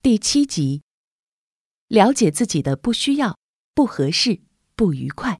第7集，了解自己的不需要、不合适、不愉快。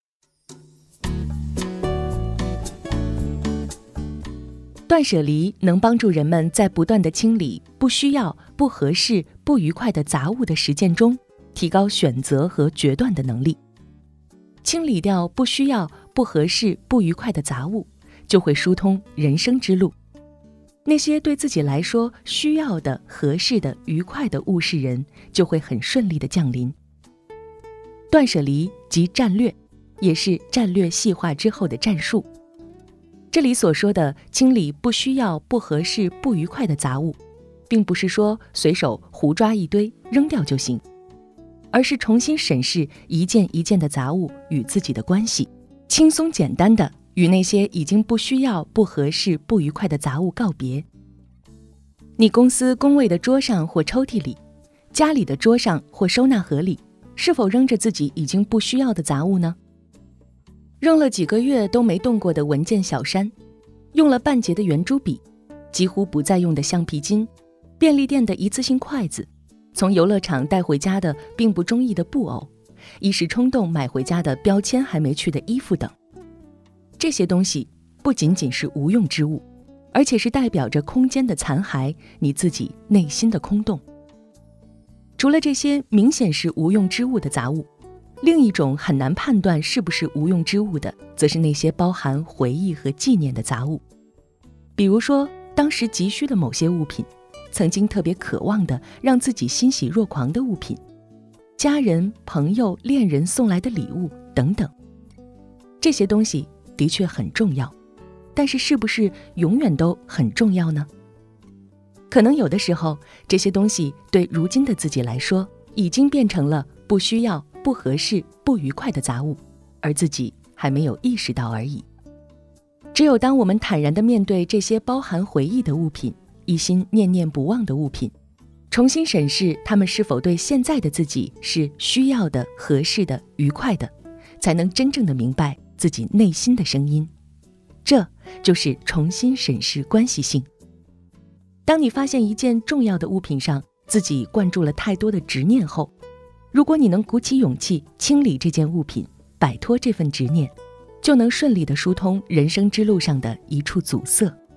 断舍离能帮助人们在不断地清理不需要、不合适、不愉快的杂物的实践中，提高选择和决断的能力。清理掉不需要、不合适、不愉快的杂物，就会疏通人生之路。那些对自己来说需要的、合适的、愉快的物是人，就会很顺利地降临。断舍离即战略，也是战略细化之后的战术。这里所说的清理不需要、不合适、不愉快的杂物，并不是说随手胡抓一堆扔掉就行，而是重新审视一件一件的杂物与自己的关系，轻松简单的与那些已经不需要、不合适、不愉快的杂物告别。你公司工位的桌上或抽屉里，家里的桌上或收纳盒里，是否扔着自己已经不需要的杂物呢？扔了几个月都没动过的文件小山，用了半截的圆珠笔，几乎不再用的橡皮筋，便利店的一次性筷子，从游乐场带回家的并不中意的布偶，一时冲动买回家的标签还没去的衣服等。这些东西不仅仅是无用之物，而且是代表着空间的残骸，你自己内心的空洞。除了这些明显是无用之物的杂物，另一种很难判断是不是无用之物的，则是那些包含回忆和纪念的杂物。比如说，当时急需的某些物品，曾经特别渴望的让自己欣喜若狂的物品，家人、朋友、恋人送来的礼物等等。这些东西的确很重要，但是是不是永远都很重要呢？可能有的时候，这些东西对如今的自己来说，已经变成了不需要、不合适、不愉快的杂物，而自己还没有意识到而已。只有当我们坦然地面对这些包含回忆的物品，一心念念不忘的物品，重新审视它们是否对现在的自己是需要的、合适的、愉快的，才能真正地明白自己内心的声音。这就是重新审视关系性。当你发现一件重要的物品上自己灌注了太多的执念后，如果你能鼓起勇气清理这件物品，摆脱这份执念，就能顺利地疏通人生之路上的一处阻塞。